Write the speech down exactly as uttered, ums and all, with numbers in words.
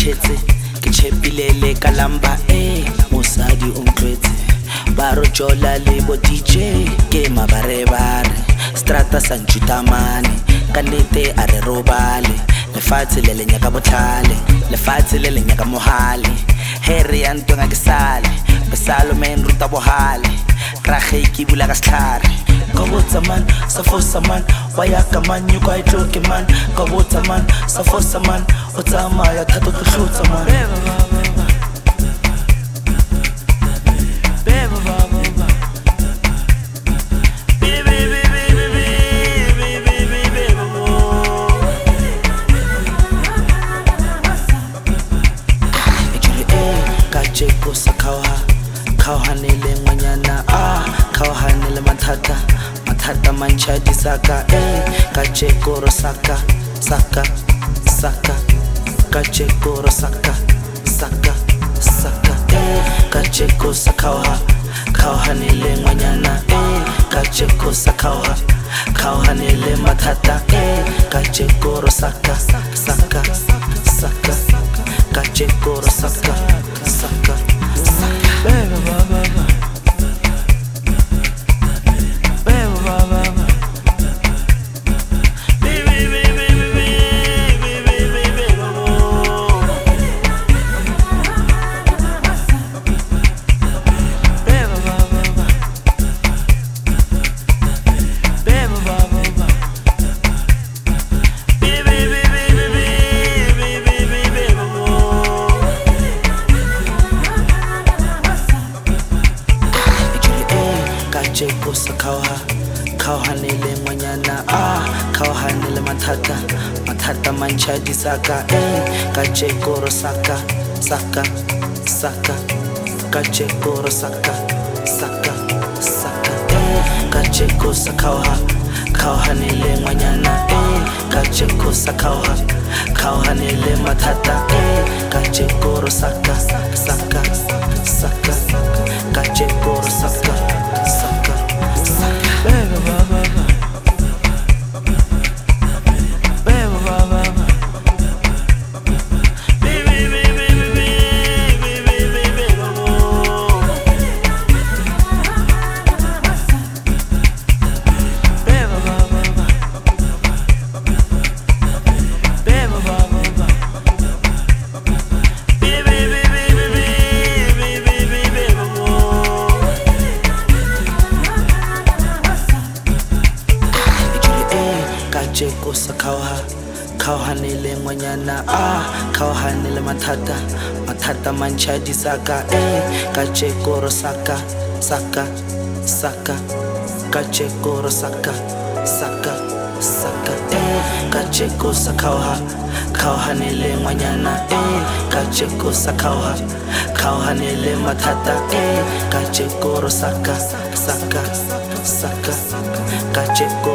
tshetse ke tshepilele ka lamba e mosadi o ntlwetse ba ro jola le bo D J ke mabarebare strata sa nchutamane ka nnete a re robale lefatshe le lenya ka botlhale lefatshe le lenya ka mohale here ya ntwenga ke sale besalo men ruta bohale rage ke bula ka setlhare go botsa man sa fosa man wa ya ka man you quite joke man go botsa man sa fosa man o tsamaya thato to hlutsa man Kacheko sakawa kauhanele ngwanyana ah kauhanele mathata mathata manchadi saka eh kacheko rosaka saka saka kacheko rosaka saka saka eh kacheko sakawa kauhanele ngwanyana eh kacheko sakawa kauhanele mathata eh kacheko rosaka saka saka kacheko rosaka saka saka beba baba beba baba baby baby baby baby baby beba baba beba baba Kacheko sakawa kauhanele ngwanyana ah kauhanele mathata mathata manchadi saka eh kacheko rosaka saka saka kacheko rosaka saka saka eh kacheko sakawa kauhanele ngwanyana eh kacheko sakawa kauhanele mathata eh kacheko rosaka saka saka kacheko rosaka saka saka beba baba beba baba baby baby baby baby baby beba baba beba baba Kacheko sakawa kauhanele ngwanyana ah kauhanele mathata mathata manchadi saka eh kacheko rosaka saka saka kacheko rosaka saka saka eh kacheko sakawa kauhanele ngwanyana eh kacheko sakawa kauhanele mathata eh kacheko rosaka saka saka kacheko